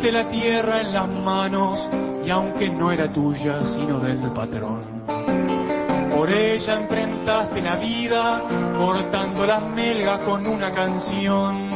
Tuviste la tierra en las manos y aunque no era tuya sino del patrón, por ella enfrentaste la vida cortando las melgas con una canción.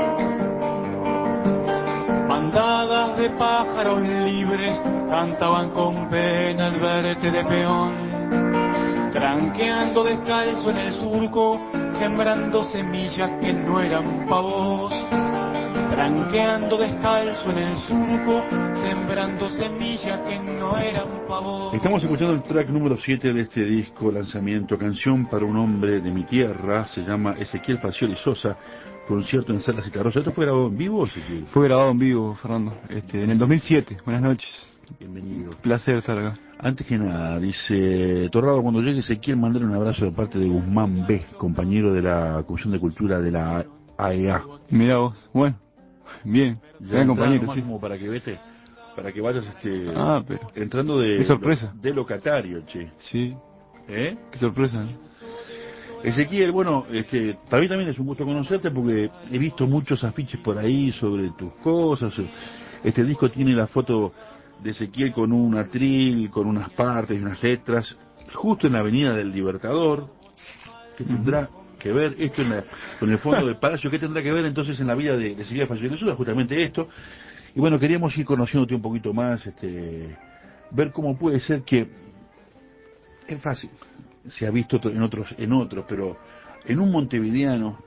Bandadas de pájaros libres cantaban con pena al verte de peón, tranqueando descalzo en el surco, sembrando semillas que no eran pa' vos. Tranqueando descalzo en el surco, sembrando semillas que no eran pa' vos. Estamos escuchando el track número 7 de este disco, lanzamiento, Canción para un hombre de mi tierra, se llama Ezequiel Facioli Sosa, concierto en Sala Citarrosa. ¿Esto fue grabado en vivo, Ezequiel? Fue grabado en vivo, Fernando, en el 2007. Buenas noches. Bienvenido. Placer estar acá. Antes que nada, dice Torrado, cuando llegue Ezequiel, mandarle un abrazo de parte de Guzmán B., compañero de la Comisión de Cultura de la AEA. Mirá vos, bueno, bien, gran compañero, sí. Como para que vete, para que vayas pero entrando de qué sorpresa. De locatario, che. Sí. Qué sorpresa, ¿no? Ezequiel, bueno, para mí también es un gusto conocerte porque he visto muchos afiches por ahí sobre tus cosas. Este disco tiene la foto de Ezequiel con un atril, con unas partes y unas letras, justo en la Avenida del Libertador. ¿Qué tendrá que ver esto con el fondo del Palacio? ¿Qué tendrá que ver entonces en la vida de Ezequiel Facioli Sosa? Justamente esto. Y bueno, queríamos ir conociéndote un poquito más, ver cómo puede ser que es fácil, se ha visto en otros, pero en un montevideano,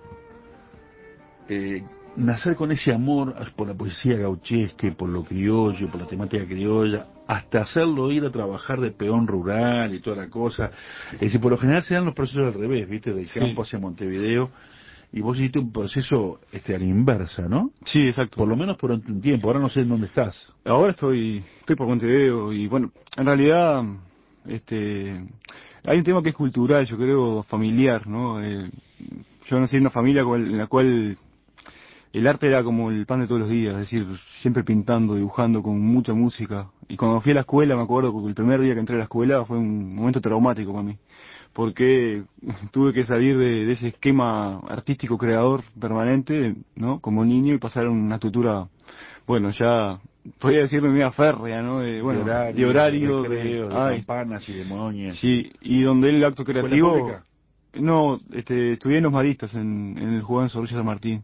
nacer con ese amor por la poesía gauchesca, por lo criollo, por la temática criolla, hasta hacerlo ir a trabajar de peón rural y toda la cosa. Es decir, por lo general se dan los procesos al revés, ¿viste? Del campo hacia Montevideo, y vos hiciste un proceso a la inversa, ¿no? Sí, exacto. Por lo menos por un tiempo, ahora no sé en dónde estás. Ahora estoy por Montevideo y bueno, en realidad, hay un tema que es cultural, yo creo, familiar, ¿no? Yo nací en una familia en la cual el arte era como el pan de todos los días, es decir, siempre pintando, dibujando, con mucha música. Y cuando fui a la escuela, me acuerdo que el primer día que entré a la escuela fue un momento traumático para mí, porque tuve que salir de ese esquema artístico creador permanente, ¿no? Como niño, y pasar a una estructura, bueno, ya podría decirme media férrea, ¿no? De horario, de campanas y demonios. Sí, y donde el acto creativo... ¿Escuela pública? No, estudié en Los Maristas, en el Juan Zorrilla San Martín.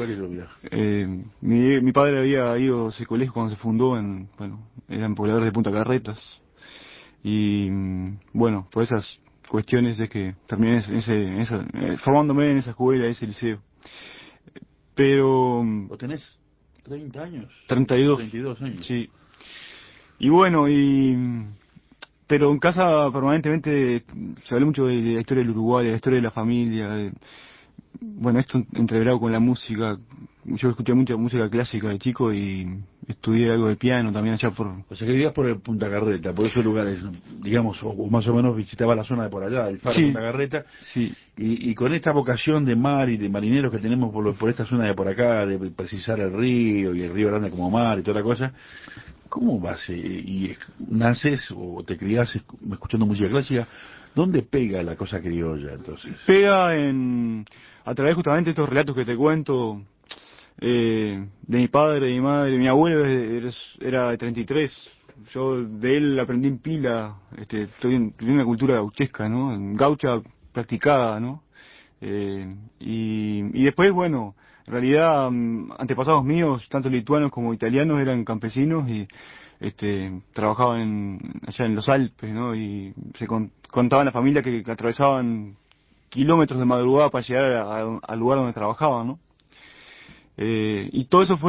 Mi padre había ido a ese colegio cuando se fundó, eran pobladores de Punta Carretas. Y bueno, por esas cuestiones es que terminé formándome en esa escuela, ese liceo. Pero... ¿O tenés 30 años? 32 años. Sí. Y bueno, pero en casa permanentemente se habló mucho de la historia del Uruguay, de la historia de la familia, bueno, esto entreverado con la música. Yo escuché mucha música clásica de chico y estudié algo de piano también allá por... O sea que vivías por el Punta Carreta, por esos lugares, digamos, o más o menos visitaba la zona de por allá, el faro de Punta Carreta. Sí. Y con esta vocación de mar y de marineros que tenemos por esta zona de por acá, de precisar el río y el río Grande como mar y toda la cosa, ¿cómo vas y naces o te criás escuchando música clásica? ¿Dónde pega la cosa criolla entonces? Pega a través justamente de estos relatos que te cuento, de mi padre, de mi madre. Mi abuelo era de 33, yo de él aprendí en pila, tuve una cultura gauchesca, ¿no? Gaucha practicada, ¿no? Y después, bueno, en realidad, antepasados míos, tanto lituanos como italianos, eran campesinos y trabajaban allá en los Alpes, ¿no? Y se contaban la familia que atravesaban kilómetros de madrugada para llegar al lugar donde trabajaban, ¿no? Y todo eso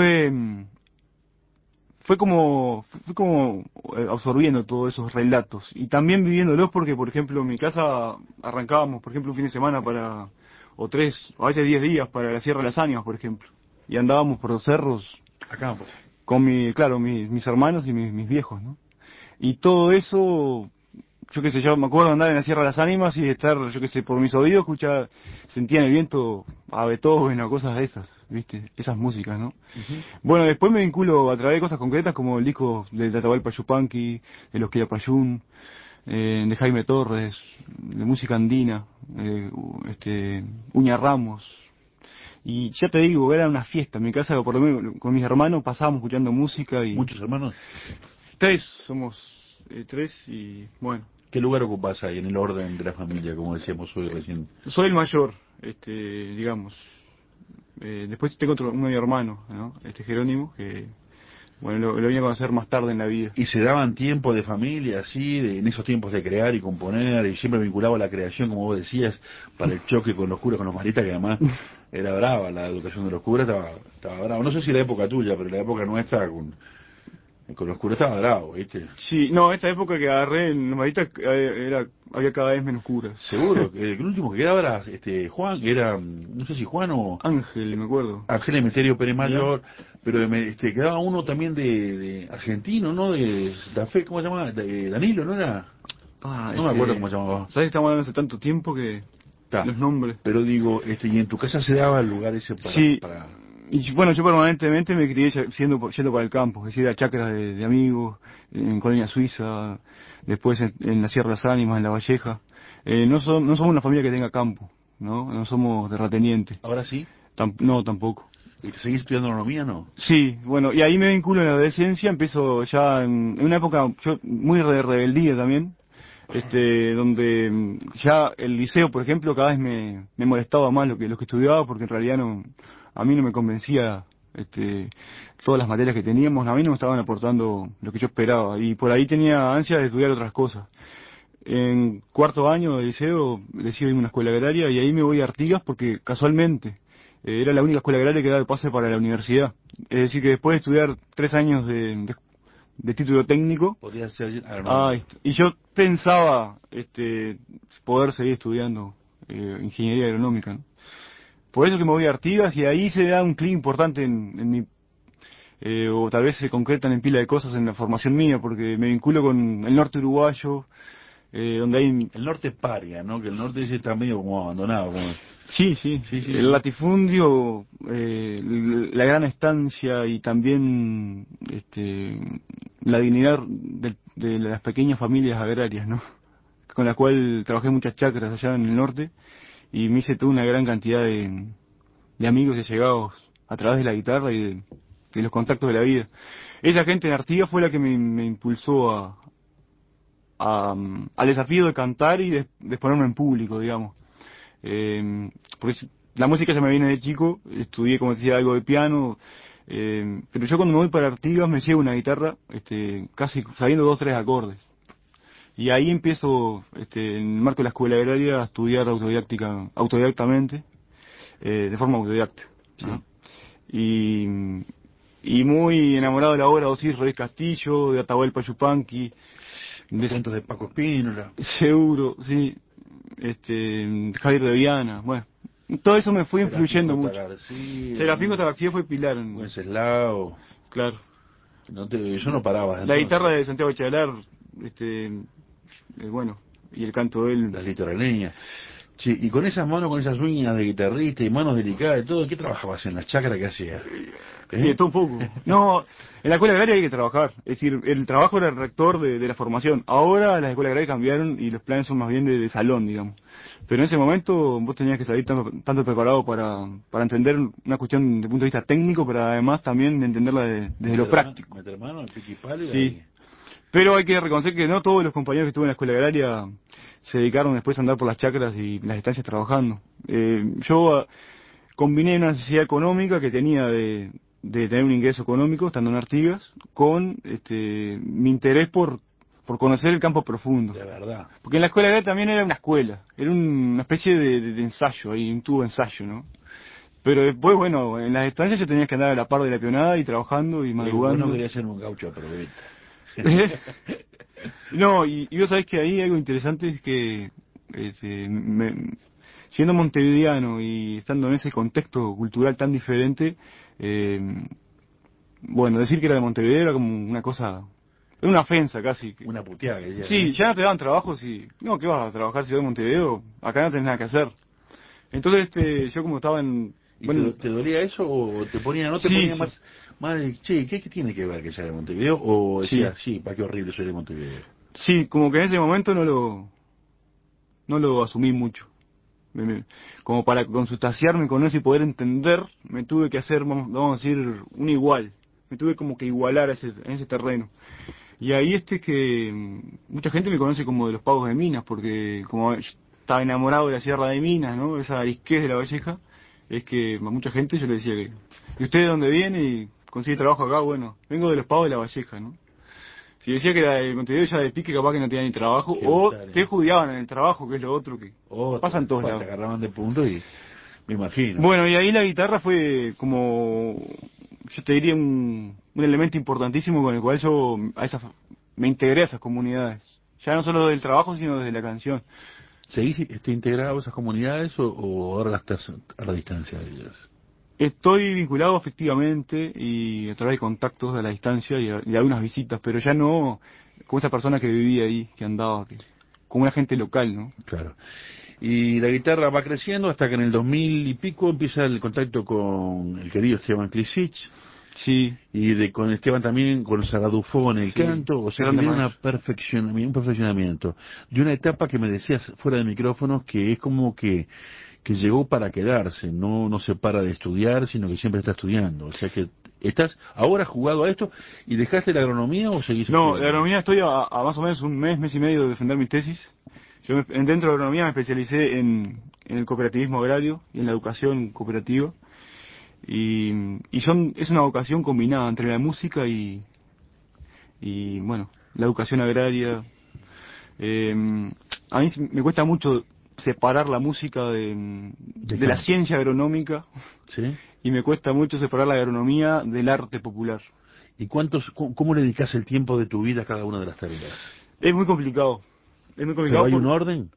fue como absorbiendo todos esos relatos y también viviéndolos, porque por ejemplo en mi casa arrancábamos, por ejemplo, un fin de semana o 3, o a veces 10 días para la Sierra de las Ánimas, por ejemplo, y andábamos por los cerros acá con mis hermanos y mis viejos, ¿no? Y todo eso, yo qué sé, yo me acuerdo de andar en la Sierra de las Ánimas y estar, yo qué sé, por mis oídos sentía en el viento a Beethoven o cosas de esas, ¿viste? Esas músicas, ¿no? Bueno, después me vinculo a través de cosas concretas como el disco de Atahualpa Yupanqui, de los Quilapayún, de Jaime Torres, de música andina, Uña Ramos. Y ya te digo, era una fiesta. En mi casa, por lo menos con mis hermanos, pasábamos escuchando música y... ¿Muchos hermanos? Tres, somos tres y bueno. ¿Qué lugar ocupás ahí en el orden de la familia, como decíamos hoy recién? Soy el mayor, digamos. Después tengo un medio hermano, ¿no? Jerónimo, que bueno, lo vine a conocer más tarde en la vida. ¿Y se daban tiempo de familia, así, en esos tiempos de crear y componer, y siempre vinculado a la creación, como vos decías, para el choque con los curas, con los maristas, que además era brava la educación de los curas, estaba brava. No sé si la época tuya, pero la época nuestra con los curas estaba bravo, ¿viste? Sí, no, esta época que agarré en los maristas había cada vez menos curas. Seguro, que el último que quedaba era Juan, era, no sé si Juan o... Ángel, me acuerdo. Ángel Emeterio Pérez Mayor, pero quedaba uno también de argentino, ¿no? De Fe, ¿cómo se llama? De Danilo, ¿no era? No me acuerdo cómo se llamaba. ¿Sabes que estamos hablando hace tanto tiempo que los nombres? Pero digo, y en tu casa se daba el lugar ese para... Sí. para... Y bueno, yo permanentemente me crié yendo para el campo, es decir, a chacras de amigos, en Colonia Suiza, después en la Sierra de las Ánimas, en La Valleja. No somos una familia que tenga campo, ¿no? No somos terratenientes. ¿Ahora sí? No, tampoco. ¿Y seguís estudiando agronomía, no? Sí, bueno, y ahí me vinculo en la adolescencia, empiezo ya en una época muy de rebeldía también, donde ya el liceo, por ejemplo, cada vez me molestaba más lo que estudiaba, porque en realidad a mí no me convencía todas las materias que teníamos, a mí no me estaban aportando lo que yo esperaba, y por ahí tenía ansia de estudiar otras cosas. En cuarto año de liceo decido irme a una escuela agraria y ahí me voy a Artigas porque casualmente era la única escuela agraria que daba el pase para la universidad. Es decir, que después de estudiar 3 años de título técnico, podría ser y yo pensaba poder seguir estudiando ingeniería agronómica, ¿no? Por eso que me voy a Artigas y ahí se da un clic importante en mi o tal vez se concretan en pila de cosas en la formación mía, porque me vinculo con el norte uruguayo, donde hay... El norte paria, ¿no? Que el norte ese está medio como abandonado. Sí. El latifundio, la gran estancia y también la dignidad de las pequeñas familias agrarias, ¿no? Con la cual trabajé muchas chacras allá en el norte y me hice toda una gran cantidad de amigos y allegados a través de la guitarra y de los contactos de la vida. Esa gente en Artigas fue la que me impulsó al desafío de cantar y de exponerme en público, digamos. Porque la música ya me viene de chico, estudié, como decía, algo de piano, pero yo cuando me voy para Artigas me llevo una guitarra, casi sabiendo 2 o 3 acordes. Y ahí empiezo, en el marco de la escuela agraria, a estudiar autodidactamente, de forma autodidacta, ¿no? Y muy enamorado de la obra de Osiris Rodríguez Castillo, de Atahualpa Yupanqui, de cuentos de Paco Espínola. Seguro, sí. Javier de Viana, bueno. Todo eso me fue influyendo mucho. Serafín J. García fue pilar. Wenceslao. Claro. Yo no paraba. La guitarra de Santiago Chalar, bueno, y el canto de él. Las litoraleñas. Sí, y con esas manos, con esas uñas de guitarrista y manos delicadas y todo, ¿qué trabajabas en las chacras que hacías? Todo un poco. No, en la escuela agraria hay que trabajar. Es decir, el trabajo era el rector de la formación. Ahora las escuelas agrarias cambiaron y los planes son más bien de salón, digamos. Pero en ese momento vos tenías que salir tanto preparado para entender una cuestión desde el punto de vista técnico, pero además también de entenderla desde lo práctico. Meter mano, el piqui palo y sí. Ahí. Pero hay que reconocer que no todos los compañeros que estuve en la escuela agraria se dedicaron después a andar por las chacras y las estancias trabajando. Yo combiné una necesidad económica que tenía de tener un ingreso económico estando en Artigas con mi interés por conocer el campo profundo. De verdad. Porque en la escuela agraria también era una escuela, era una especie de ensayo, ahí un tubo de ensayo, ¿no? Pero después, bueno, en las estancias ya tenías que andar a la par de la pionada y trabajando y madrugando. Bueno, quería ser un gaucho a proveta. No, y vos sabés que ahí algo interesante es que siendo montevideano y estando en ese contexto cultural tan diferente, bueno, decir que era de Montevideo era como una cosa, era una ofensa casi. Una puteada que decía. Sí, ya no te daban trabajos y, no, ¿qué vas a trabajar si vas de Montevideo? Acá no tenés nada que hacer. Entonces, yo como estaba en... Bueno, ¿te dolía eso o te ponía, no te ponía más che, ¿qué tiene que ver que sea de Montevideo? O decía, sí, para qué horrible soy de Montevideo. Sí, como que en ese momento no lo asumí mucho. Como para consustanciarme con eso y poder entender, me tuve que hacer, vamos a decir, un igual. Me tuve como que igualar en ese terreno. Y ahí que mucha gente me conoce como de los Pagos de Minas, porque como yo estaba enamorado de la Sierra de Minas, ¿no? Esa arisquez de La Valleja, es que a mucha gente yo le decía que, ¿y usted de dónde viene y consigue trabajo acá? Bueno, vengo de los Pagos de La Valleja, ¿no? Si decía que era de Montevideo ya de pique, capaz que no tenía ni trabajo, Qué o brutal, te judiaban en el trabajo, que es lo otro que pasa en todos te lados. agarraban de punto y me imagino. Bueno, y ahí la guitarra fue como, yo te diría, un elemento importantísimo con el cual yo me integré a esas comunidades. Ya no solo del trabajo, sino desde la canción. ¿Seguís integrado a esas comunidades o ahora estás a la distancia de ellas? Estoy vinculado afectivamente y a través de contactos a la distancia y algunas visitas, pero ya no como esa persona que vivía ahí, que andaba, como una gente local, ¿no? Claro. Y la guitarra va creciendo hasta que en el 2000 y pico empieza el contacto con el querido Esteban Klisic Sí, y con Esteban también con Zagadufo en el sí, canto, o sea que grande viene maestro. un perfeccionamiento de una etapa que me decías fuera de micrófonos que es como que llegó para quedarse, no se para de estudiar, sino que siempre está estudiando, o sea que estás ahora jugado a esto y dejaste la agronomía o seguís No, de estudiando. agronomía estoy a más o menos un mes y medio de defender mi tesis. Dentro de agronomía me especialicé en el cooperativismo agrario y en la educación cooperativa. Es una vocación combinada entre la música bueno, la educación agraria. Eh, a mí me cuesta mucho separar la música de la Déjame, ciencia agronómica ¿sí? y me cuesta mucho separar la agronomía del arte popular. ¿Y cómo le dedicas el tiempo de tu vida a cada una de las tareas? Es muy complicado. Es muy ¿Pero complicado hay un porque orden?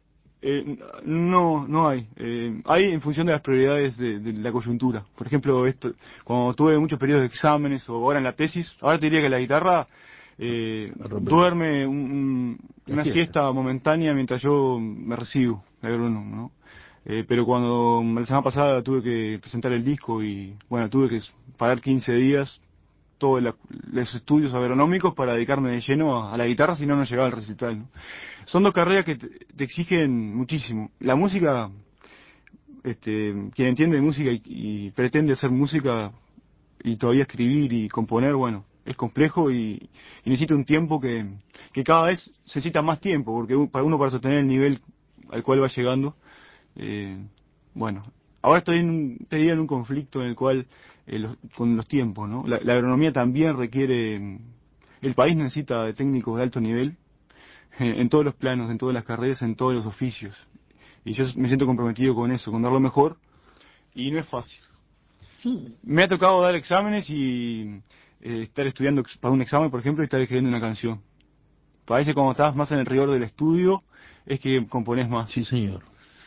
no hay. Hay en función de las prioridades de la coyuntura. Por ejemplo, cuando tuve muchos periodos de exámenes o ahora en la tesis, ahora te diría que la guitarra A romper. duerme La una siesta. siesta momentánea mientras yo me recibo de agrónomo, ¿no? Pero cuando la semana pasada tuve que presentar el disco y bueno, tuve que parar 15 días todos los estudios agronómicos para dedicarme de lleno a la guitarra, si no, no llegaba al recital, ¿no? Son dos carreras que te exigen muchísimo. La música, quien entiende de música y pretende hacer música y todavía escribir y componer, bueno, es complejo y necesita un tiempo que cada vez se necesita más tiempo, porque para sostener el nivel al cual va llegando, eh, bueno, ahora estoy te diría en un conflicto en el cual, con los tiempos, ¿no? La agronomía también requiere, el país necesita de técnicos de alto nivel, en todos los planos, en todas las carreras, en todos los oficios. Y yo me siento comprometido con eso, con dar lo mejor, y no es fácil. Me ha tocado dar exámenes y estar estudiando para un examen, por ejemplo, y estar escribiendo una canción. Parece cuando estás más en el rigor del estudio, es que componés más. Sí, señor.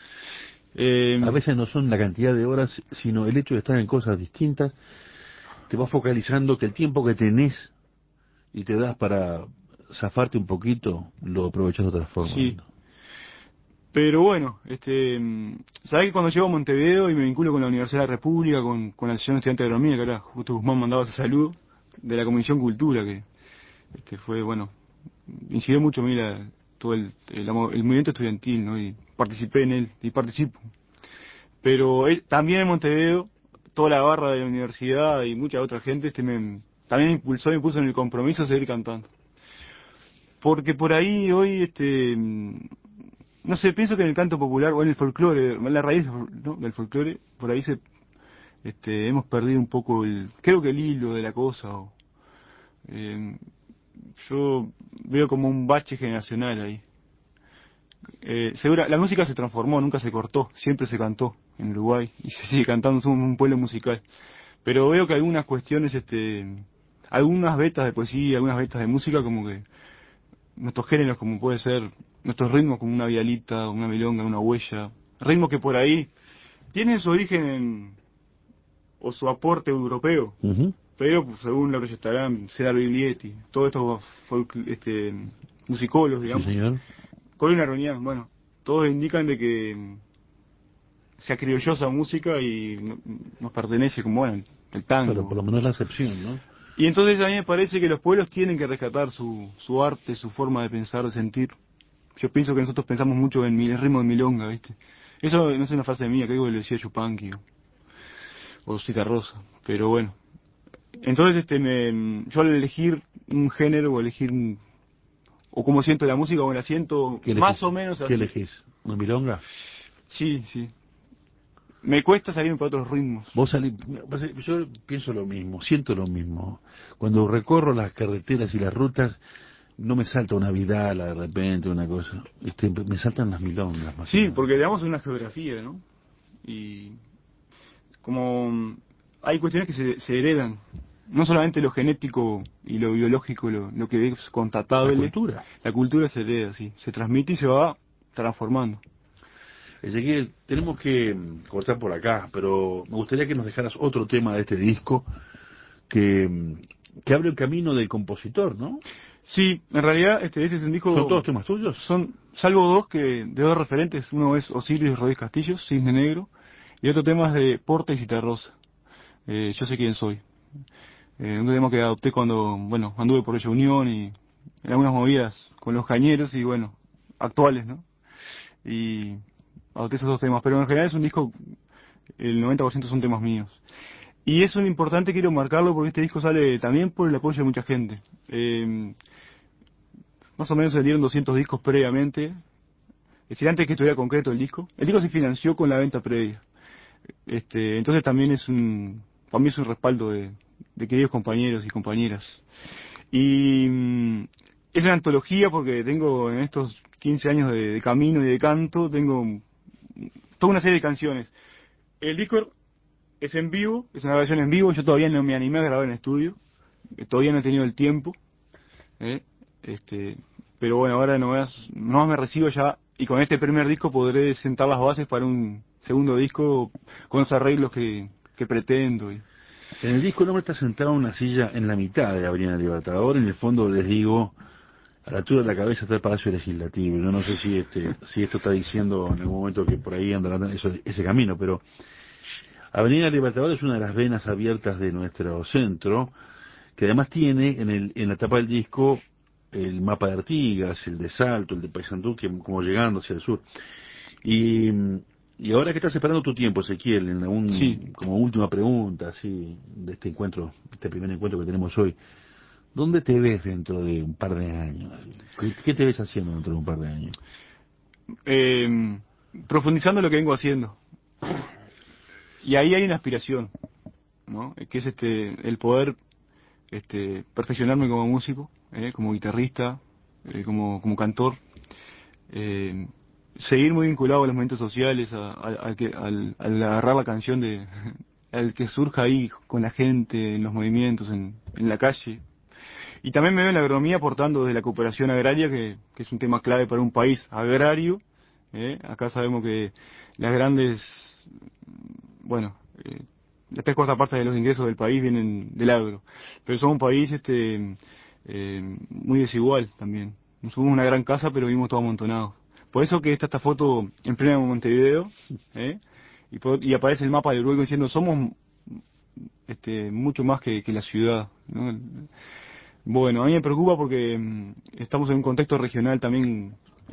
Eh, A veces no son la cantidad de horas, sino el hecho de estar en cosas distintas, te va focalizando que el tiempo que tenés y te das para zafarte un poquito, lo aprovechas de otra forma. sí, pero bueno, sabés que cuando llego a Montevideo y me vinculo con la Universidad de la República, con la Asociación Estudiante de Agronomía, que ahora justo Guzmán mandaba ese saludo, de la Comisión Cultura, que fue, bueno, incidió mucho en mí todo el movimiento estudiantil, ¿no? Y participé en él, y participo. Pero también en Montevideo, toda la barra de la universidad y mucha otra gente también me puso en el compromiso de seguir cantando. Porque por ahí hoy, no sé, pienso que en el canto popular o en el folclore, en la raíz, ¿no?, del folclore, por ahí hemos perdido un poco creo que el hilo de la cosa. Eh, yo veo como un bache generacional ahí. La música se transformó, nunca se cortó, siempre se cantó en Uruguay y se sigue cantando, somos un pueblo musical. Pero veo que algunas cuestiones, algunas vetas de poesía, algunas vetas de música, como que nuestros géneros, como puede ser, nuestros ritmos, como una vialita, una milonga, una huella, ritmos que por ahí tienen su origen o su aporte europeo, Ujú. pero pues, según lo que estarán, Cedar Biglietti, todos estos musicólogos, Sí, digamos, señor. Colina Aronian, bueno, todos indican de que se acriolló esa música y nos pertenece, como bueno, el Pero por tango. lo menos la excepción, ¿no? Y entonces a mí me parece que los pueblos tienen que rescatar su arte, su forma de pensar, de sentir. Yo pienso que nosotros pensamos mucho en el ritmo de milonga, ¿viste? Eso no es una frase mía, creo que lo decía Yupanqui o Citarrosa, pero bueno. Entonces yo al elegir un género o elegir o cómo siento la música o la siento más o menos así. ¿Qué elegís? ¿Una milonga? Sí, sí. Me cuesta salirme para otros ritmos. Yo pienso lo mismo, siento lo mismo. Cuando recorro las carreteras y las rutas, no me salta una Vidala de repente, una cosa. Me saltan las milongas. Más Sí, porque le damos una geografía, ¿no? Y como hay cuestiones que se heredan. No solamente lo genético y lo biológico, lo que es constatable. La cultura. La cultura se hereda, sí. Se transmite y se va transformando. Ezequiel, tenemos que cortar por acá, pero me gustaría que nos dejaras otro tema de este disco que abre el camino del compositor, ¿no? Sí, en realidad este es un disco... ¿Son todos temas tuyos? Son, salvo dos de dos referentes. Uno es Osiris Rodríguez Castillo, Cisne Negro, y otro tema es de Porta y Citarrosa, Yo sé quién soy. Un tema que adopté cuando, bueno, anduve por ella Unión y en algunas movidas con los cañeros y, bueno, actuales, ¿no? Y adopté esos dos temas, pero en general es un disco, el 90% son temas míos. Y eso es importante, quiero marcarlo porque este disco sale también por el apoyo de mucha gente. Más o menos se dieron 200 discos previamente, es decir, antes que estuviera concreto el disco. El disco se financió con la venta previa. Entonces también para mí es un respaldo de queridos compañeros y compañeras. Y es una antología porque tengo en estos 15 años de camino y de canto, tengo toda una serie de canciones. El disco es en vivo, es una grabación en vivo, yo todavía no me animé a grabar en estudio, todavía no he tenido el tiempo, pero bueno, ahora nomás me recibo ya, y con este primer disco podré sentar las bases para un segundo disco con los arreglos que pretendo. En el disco el hombre está sentado en una silla en la mitad de la Avenida Libertador, en el fondo les digo, a la altura de la cabeza está el Palacio Legislativo. Yo no sé si esto está diciendo en algún momento que por ahí anda ese camino, pero Avenida Libertador es una de las venas abiertas de nuestro centro, que además tiene en la tapa del disco el mapa de Artigas, el de Salto, el de Paysandú, como llegando hacia el sur. Y ahora que estás esperando tu tiempo, Ezequiel, Sí. como última pregunta, así, de este encuentro, este primer encuentro que tenemos hoy, ¿dónde te ves dentro de un par de años? ¿Qué te ves haciendo dentro de un par de años? Profundizando lo que vengo haciendo. Y ahí hay una aspiración, ¿no? Que es el poder perfeccionarme como músico, como guitarrista, como cantor, seguir muy vinculado a los movimientos sociales, al agarrar la canción al que surja ahí con la gente, en los movimientos, en la calle. Y también me veo en la agronomía aportando desde la cooperación agraria, que es un tema clave para un país agrario. Acá sabemos que las grandes, bueno, las 3/4 de los ingresos del país vienen del agro, pero somos un país muy desigual también. Somos una gran casa, pero vivimos todos amontonados. Por eso que está esta foto en pleno Montevideo, y aparece el mapa del Uruguay diciendo somos mucho más que la ciudad, ¿no? Bueno, a mí me preocupa porque estamos en un contexto regional también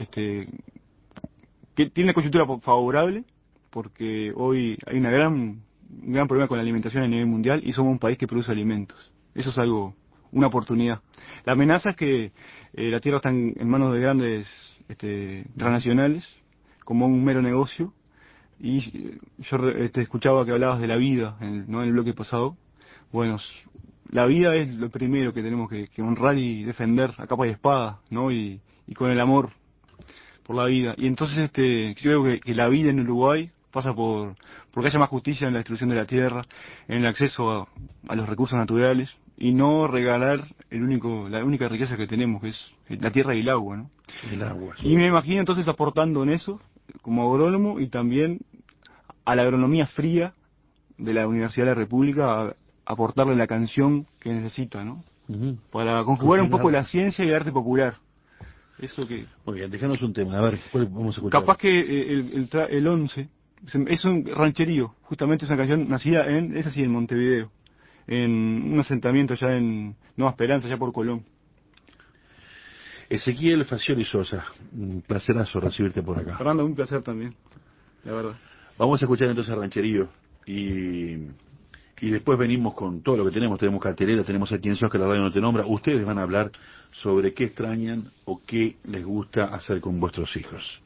que tiene una coyuntura favorable, porque hoy hay un gran problema con la alimentación a nivel mundial y somos un país que produce alimentos. Eso es una oportunidad. La amenaza es que la tierra está en manos de grandes transnacionales, como un mero negocio, y yo escuchaba que hablabas de la vida, ¿no? En el bloque pasado. Bueno, la vida es lo primero que tenemos que honrar y defender a capa y espada, ¿no? Y con el amor por la vida. Y entonces yo creo que la vida en Uruguay pasa porque haya más justicia en la destrucción de la tierra, en el acceso a los recursos naturales, y no regalar la única riqueza que tenemos, que es la tierra y el agua, ¿no? El agua. Y me imagino entonces aportando en eso, como agrónomo, y también a la agronomía fría de la Universidad de la República, aportarle la canción que necesita, ¿no? Uh-huh. Para conjugar un poco la ciencia y el arte popular. Eso que... Muy bien, déjanos un tema, a ver, ¿cuál vamos a escuchar? Capaz que el 11 es un rancherío, justamente es una canción nacida en Montevideo, en un asentamiento ya en Nueva Esperanza, ya por Colón. Ezequiel Facioli Sosa, un placerazo recibirte por acá. Fernando, un placer también. la verdad. Vamos a escuchar entonces Rancherío y después venimos con todo lo que tenemos. Tenemos cartelera, tenemos a Quién Sos que la radio no te nombra. Ustedes van a hablar sobre qué extrañan o qué les gusta hacer con vuestros hijos.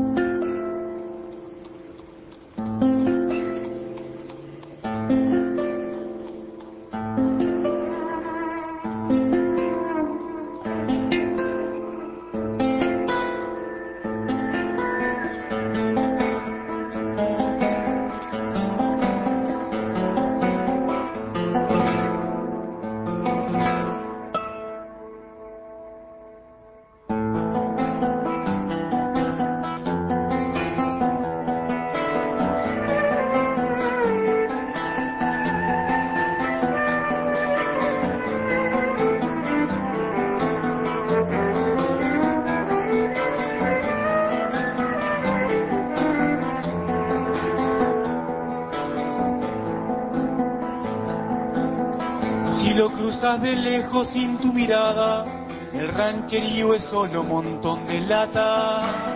De lejos sin tu mirada, el rancherío es solo montón de lata.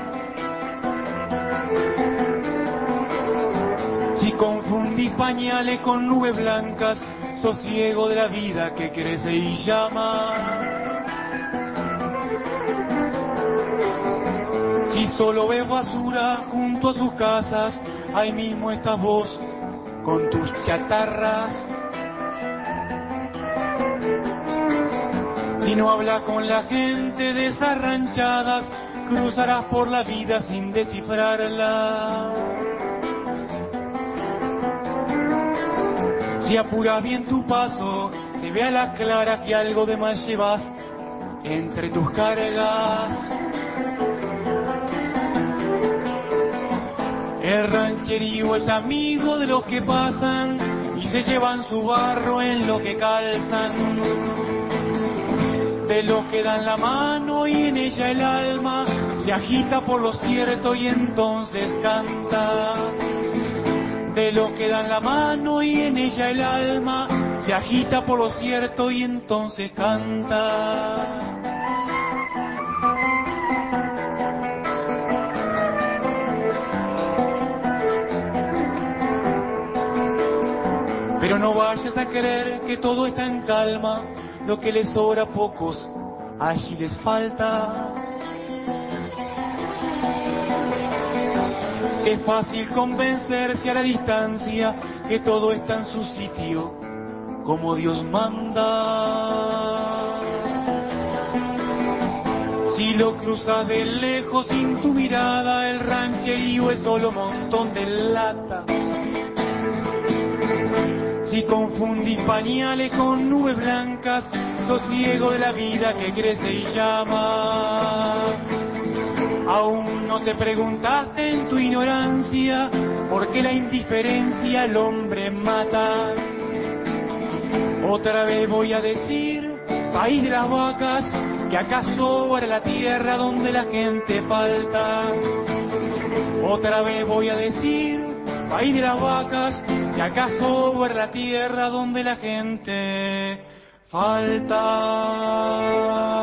Si confundís pañales con nubes blancas, sos ciego de la vida que crece y llama. Si solo ves basura junto a sus casas, ahí mismo estás vos con tus chatarras. Si no hablas con la gente de esas ranchadas, cruzarás por la vida sin descifrarla. Si apuras bien tu paso, se ve a la clara que algo de más llevas entre tus cargas. El rancherío es amigo de los que pasan y se llevan su barro en lo que calzan. De los que dan la mano y en ella el alma se agita por lo cierto y entonces canta. De los que dan la mano y en ella el alma se agita por lo cierto y entonces canta. Pero no vayas a creer que todo está en calma. Lo que les sobra a pocos, allí les falta. Es fácil convencerse a la distancia que todo está en su sitio, como Dios manda. Si lo cruzas de lejos sin tu mirada, el rancherío es solo montón de lata. Si confundís pañales con nubes blancas, sos ciego de la vida que crece y llama. Aún no te preguntaste en tu ignorancia por qué la indiferencia al hombre mata. Otra vez voy a decir, país de las vacas, que acá sobra la tierra donde la gente falta. Otra vez voy a decir, país de las vacas, que acá sobra la tierra donde la gente falta.